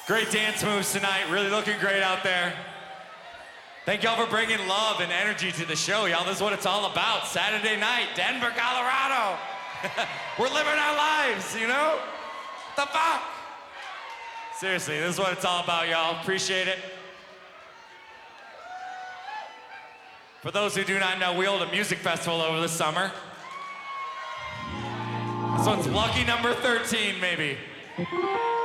Great dance moves tonight. Really looking great out there. Thank y'all for bringing love and energy to the show, y'all. This is what it's all about. Saturday night, Denver, Colorado. We're living our lives, you know? The fuck? Seriously, this is what it's all about, y'all. Appreciate it. For those who do not know, we hold a music festival over the summer. This one's lucky number 13, maybe.